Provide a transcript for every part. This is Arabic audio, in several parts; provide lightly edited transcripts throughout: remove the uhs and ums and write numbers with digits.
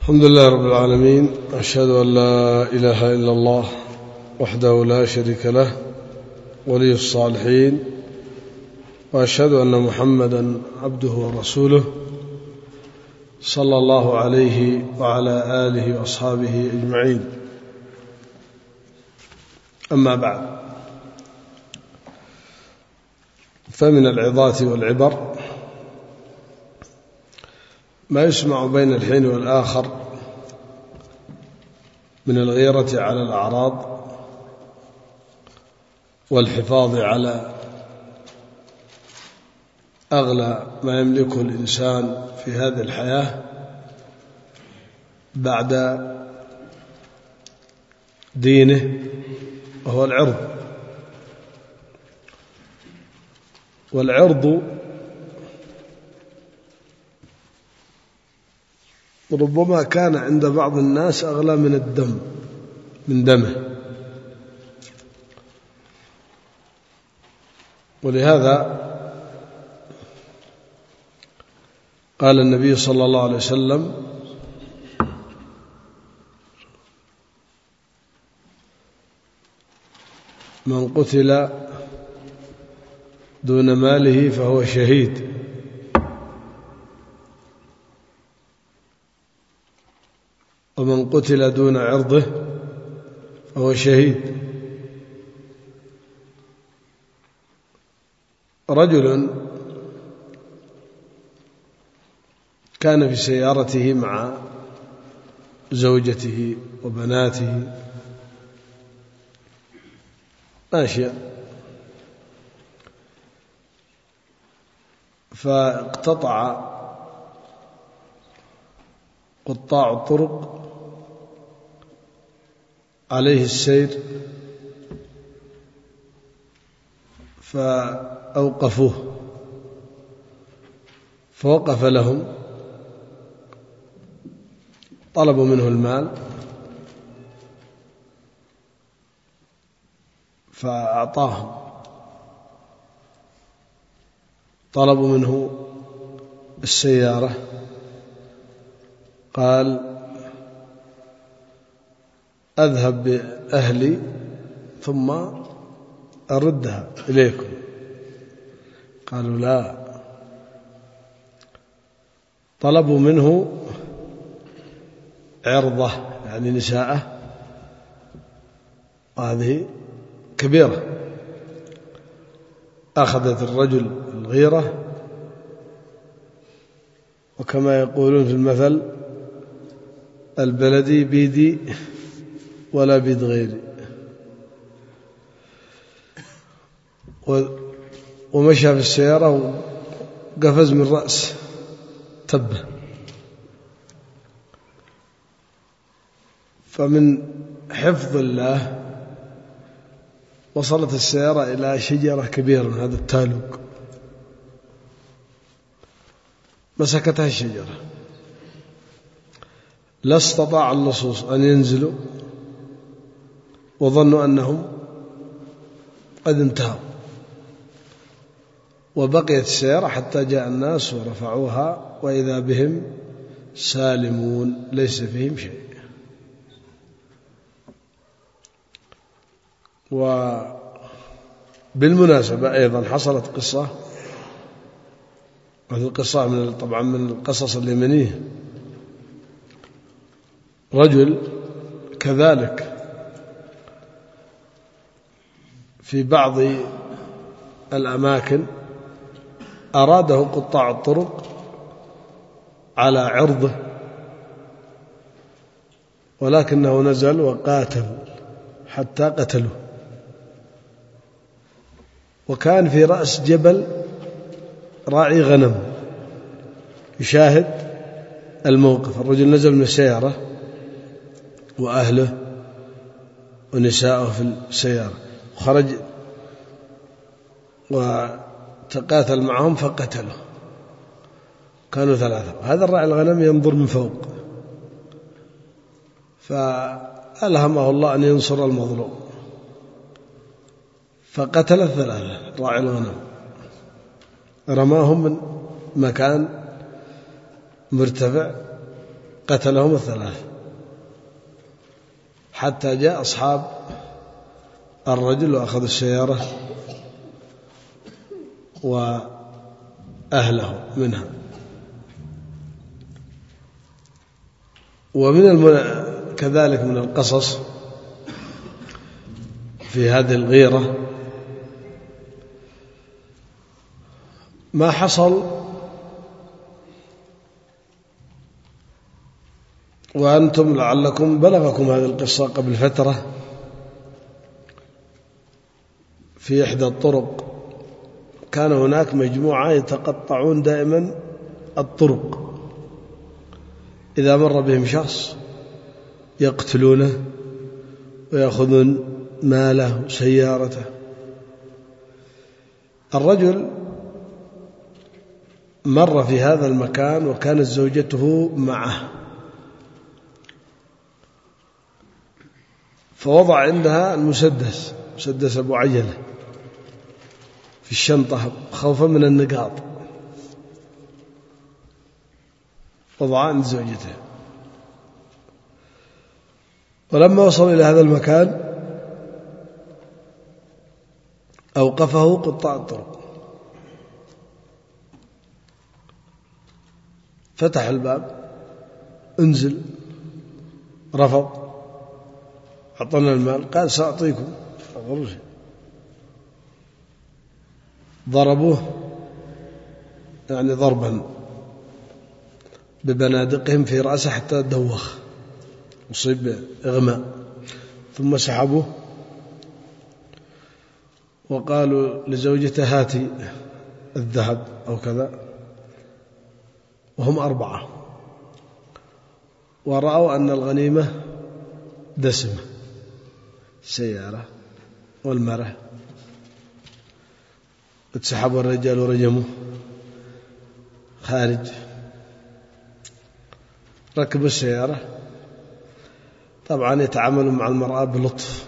الحمد لله رب العالمين، أشهد أن لا إله إلا الله وحده لا شريك له ولي الصالحين، وأشهد أن محمدا عبده ورسوله صلى الله عليه وعلى آله وأصحابه أجمعين. أما بعد، فمن العظات والعبر ما يسمع بين الحين والآخر من الغيرة على الأعراض والحفاظ على أغلى ما يملكه الإنسان في هذه الحياة بعد دينه، وهو العرض. والعرض ربما كان عند بعض الناس أغلى من دمه، ولهذا قال النبي صلى الله عليه وسلم: من قتل دون ماله فهو شهيد، ومن قتل دون عرضه فهو شهيد. رجل كان في سيارته مع زوجته وبناته ماشية، فاقتطع قطاع الطرق عليه السير فأوقفوه، فوقف لهم، طلبوا منه المال فأعطاهم، طلبوا منه السيارة قال: أذهب بأهلي ثم أردها إليكم. قالوا: لا. طلبوا منه عرضه، يعني نساءه، وهذه كبيرة. أخذت الرجل الغيرة، وكما يقولون في المثل: البلدي بيدي ولا بيد غيري. ومشى في السيارة وقفز من رأس تبه. فمن حفظ الله وصلت السيارة إلى شجرة كبيرة من هذا التالق، مسكتها الشجرة، لا استطاع اللصوص أن ينزلوا، وظنوا أنهم قد انتهوا، وبقيت السيارة حتى جاء الناس ورفعوها، وإذا بهم سالمون ليس فيهم شيء. وبالمناسبة أيضا حصلت قصة، وهذه القصة طبعا من القصص اليمنية. رجل كذلك في بعض الأماكن أراده قطاع الطرق على عرضه، ولكنه نزل وقاتل حتى قتله. وكان في رأس جبل راعي غنم يشاهد الموقف. الرجل نزل من السيارة وأهله ونساءه في السيارة، وخرج وتقاتل معهم فقتله، كانوا 3. هذا الراعي الغنم ينظر من فوق، فألهمه الله أن ينصر المظلوم، فقتل 3 راعي الغنم، رماهم من مكان مرتفع قتلهم الثلاث حتى جاء أصحاب الرجل وأخذوا السيارة وأهله منها. كذلك من القصص في هذه الغيرة ما حصل وأنتم لعلكم بلغكم هذه القصة قبل فترة في إحدى الطرق. كان هناك مجموعة يتقطعون دائما الطرق، إذا مر بهم شخص يقتلونه ويأخذون ماله وسيارته. الرجل مر في هذا المكان وكانت زوجته معه، فوضع عندها المسدس، مسدس أبو عجلة، في الشنطة خوفا من النقاط، وضعه عند زوجته. ولما وصل إلى هذا المكان أوقفه قطاع الطرق، فتح الباب، انزل، رفض، أعطنا المال، قال سأعطيكم. ضربوه يعني ضربا ببنادقهم في رأسه حتى دوخ، أصيب إغماء، ثم سحبوه وقالوا لزوجته هاتي الذهب أو كذا، وهم 4، ورأوا أن الغنيمة دسمة، السيارة والمرأة. اتسحبوا الرجال ورجموه خارج، ركبوا السيارة. طبعا يتعاملوا مع المرأة بلطف،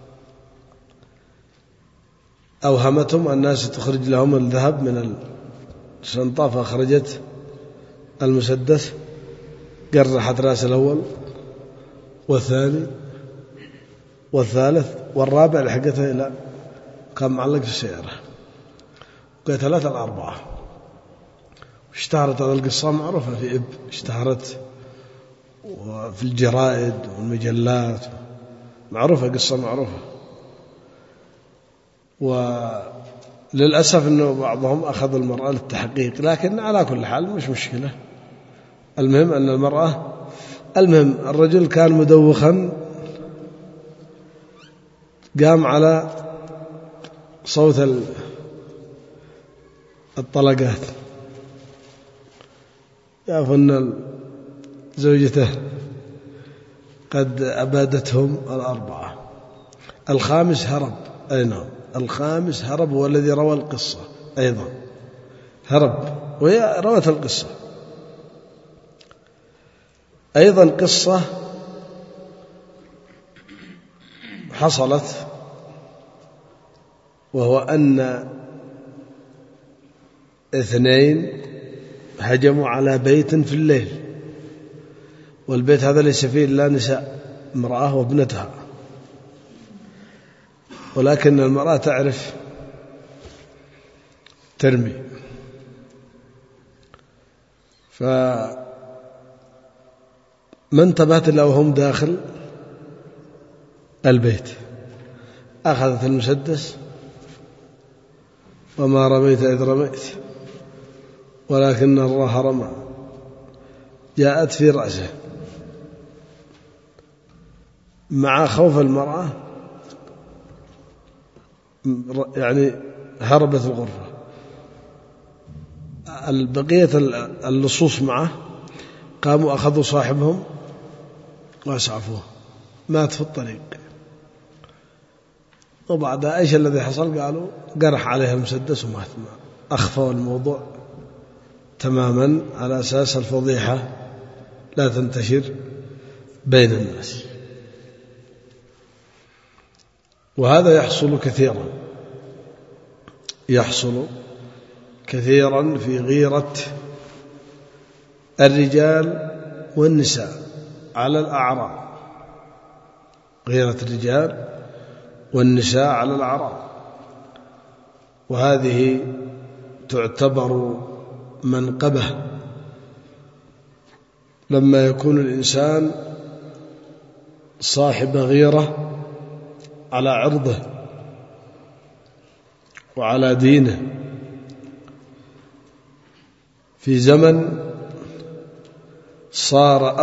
أوهمتهم الناس تخرج لهم الذهب من الشنطة، فأخرجت المسدس، قرحت رأس الأول والثاني والثالث والرابع، لحقتها إلى كان معلق في السيارة، قتلت 4. اشتهرت هذه القصة، معروفة في إب، اشتهرت وفي الجرائد والمجلات، معروفة، قصة معروفة. وللأسف أنه بعضهم أخذ المرأة للتحقيق، لكن على كل حال مش مشكلة. المهم أن الرجل كان مدوخا، قام على صوت الطلقات، يعرف أن زوجته قد أبادتهم 4. الخامس هرب، أي نعم، الخامس هرب، هو الذي روى القصة أيضا، هرب، وهي روت القصة أيضا. قصة حصلت، وهو أن 2 هجموا على بيت في الليل، والبيت هذا ليس فيه إلا نساء، امرأة وابنتها، ولكن المرأة تعرف ترمي، فما انتبهت إلا وهم داخل البيت، أخذت المسدس، وما رميت إذ رميت ولكن الله رمى، جاءت في رأسه. مع خوف المرأة يعني هربت الغرفة. بقية اللصوص معه قاموا أخذوا صاحبهم وأسعفوه، مات في الطريق. وبعدها إيش الذي حصل؟ قالوا قرح عليها المسدس ومات. أخفوا الموضوع تماما على أساس الفضيحة لا تنتشر بين الناس. وهذا يحصل كثيرا في غيرة الرجال والنساء على الأعراض، غيرة الرجال والنساء على الأعراض، وهذه تعتبر منقبة لما يكون الإنسان صاحب غيرة على عرضه وعلى دينه في زمن صار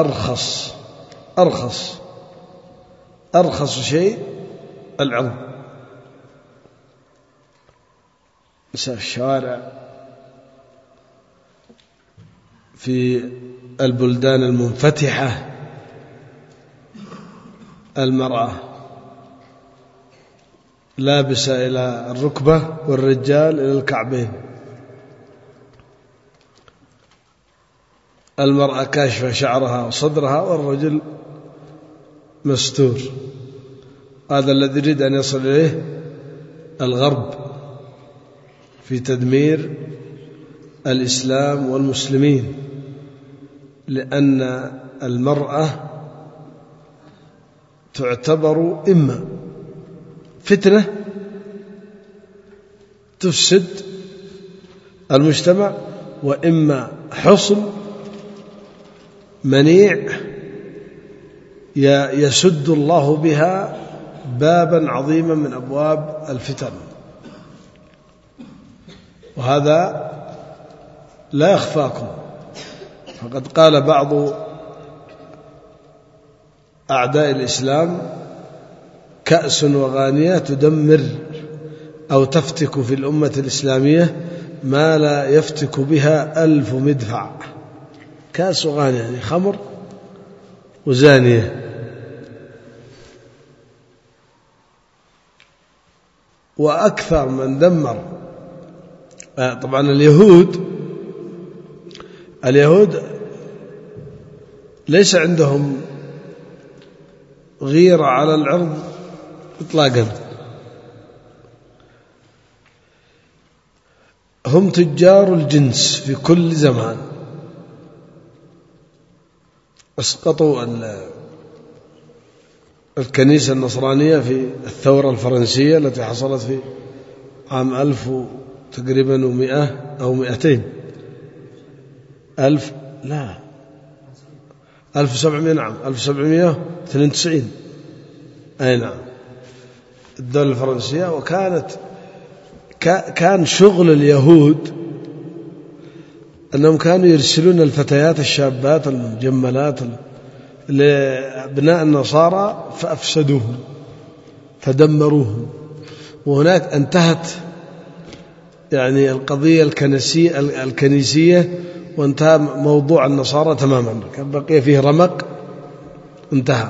أرخص شيء العرض. نساء الشوارع في البلدان المنفتحة، المرأة لابسة إلى الركبة والرجال إلى الكعبين، المرأة كاشفة شعرها وصدرها والرجل مستور. هذا الذي يريد أن يصل إليه الغرب في تدمير الإسلام والمسلمين، لأن المرأة تعتبر إما فتنة تفسد المجتمع، وإما حصن منيع يسد الله بها بابا عظيما من أبواب الفتن. وهذا لا يخفاكم، فقد قال بعض أعداء الإسلام: كأس وغانية تدمر أو تفتك في الأمة الإسلامية ما لا يفتك بها 1000 مدفع. كأس وغانية يعني خمر وزانية. وأكثر من دمر طبعا اليهود ليس عندهم غيرة على العرض إطلاقا، هم تجار الجنس في كل زمان. اسقطوا الكنيسة النصرانية في الثورة الفرنسية التي حصلت في عام 1000 تقريبا و100 أو 200 ألف، لا 1700، نعم 1792، أي نعم الدولة الفرنسية. كان شغل اليهود أنهم كانوا يرسلون الفتيات الشابات المجملات لأبناء النصارى فأفسدوهم فدمروهم. وهناك انتهت يعني القضية الكنسية وانتهى موضوع النصارى تماما، كان بقي فيه رمق انتهى.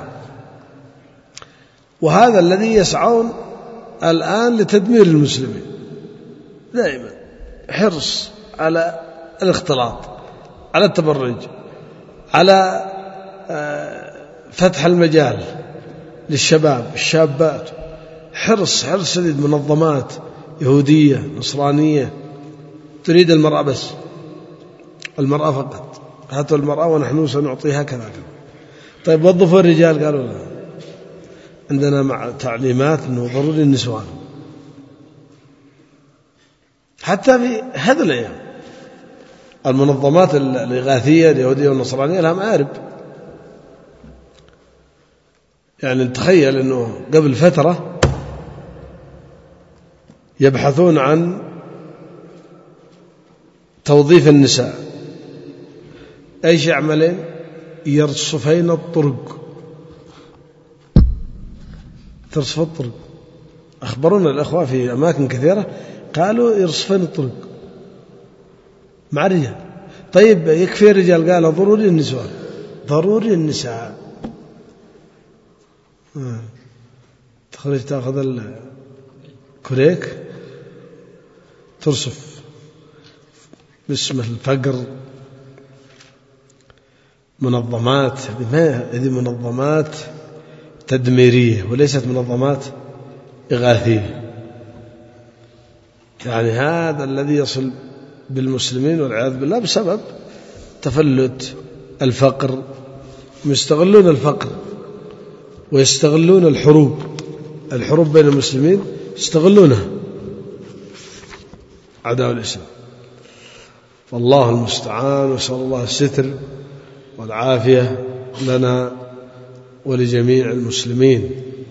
وهذا الذي يسعون الآن لتدمير المسلمين، دائما حرص على الاختلاط، على التبرج، على فتح المجال للشباب الشابات، حرص شديد. منظمات يهودية نصرانية تريد المرأة بس، المرأة فقط، هاتوا المرأة ونحن سنعطيها كذا. طيب وظفوا الرجال، قالوا لا، عندنا مع تعليمات أنه ضروري النسوان. حتى في هذه الأيام المنظمات الإغاثية اليهودية والنصرانية لها مآرب. يعني تخيل أنه قبل فترة يبحثون عن توظيف النساء، ايش يعملين؟ يرصفين الطرق، ترصف الطرق. أخبرونا الأخوة في أماكن كثيرة قالوا يرصفين الطرق مع الرجال. طيب يكفي الرجال؟ قالوا ضروري النساء، ضروري النساء. تخرج تأخذ الكريك ترصف باسم الفقر. منظمات، هذه منظمات تدميرية وليست منظمات إغاثية. يعني هذا الذي يصل بالمسلمين والعياذ بالله بسبب تفلت، الفقر، يستغلون الفقر ويستغلون الحروب بين المسلمين، يستغلونها أعداء الإسلام. والله المستعان، وسأل الله الستر والعافية لنا ولجميع المسلمين.